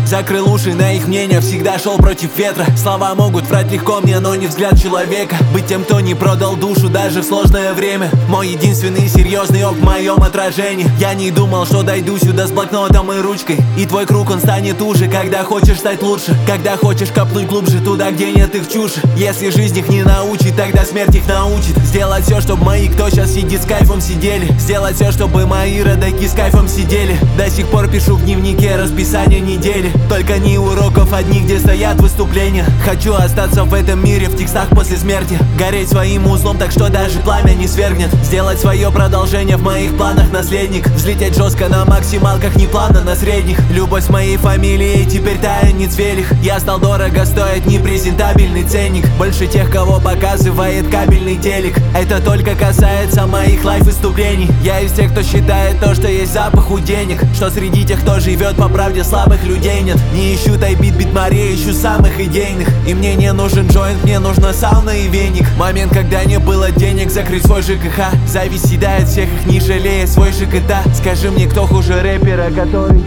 Закрыл уши на их мнение, всегда шел против ветра. Слова могут врать легко мне, но не взгляд человека. Быть тем, кто не продал душу даже в сложное время. Мой единственный серьезный ок в моем отражении. Я не думал, что дойду сюда с блокнотом и ручкой. И твой круг, он станет уже, когда хочешь стать лучше. Когда хочешь копнуть глубже туда, где нет их чуши. Если жизнь их не научит, тогда смерть их научит. Сделать все, чтобы мои, кто сейчас сидит, с кайфом сидели. Сделать все, чтобы мои родаки с кайфом сидели. До сих пор пишу в дневнике расписание недели. Только не уроков одних, где стоят выступления. Хочу остаться в этом мире, в текстах после смерти. Гореть своим узлом, так что даже пламя не свергнет. Сделать свое продолжение, в моих планах наследник. Взлететь жестко на максималках, не плавно на средних. Любовь с моей фамилией теперь таянец велих. Я стал дорого стоить, непрезентабельный ценник. Больше тех, кого показывает кабельный телек. Это только касается моих лайв-выступлений. Я из тех, кто считает то, что есть запах у денег. Что среди тех, кто живет по правде, слабых людей нет. Не ищу тайбит, бит-мари, ищу самых идейных. И мне не нужен джойнт, мне нужна сауна и веник. Момент, когда не было денег закрыть свой ЖКХ. Зависть съедает всех их, не жалея свой ЖКТ. Скажи мне, кто хуже рэпера, который...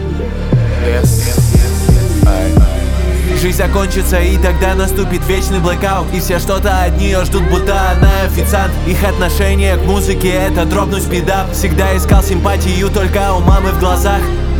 Жизнь закончится, и тогда наступит вечный блэкаут. И все что-то от нее ждут, будто она официант. Их отношение к музыке — это дропнуть спидап. Всегда искал симпатию только у мамы в глазах.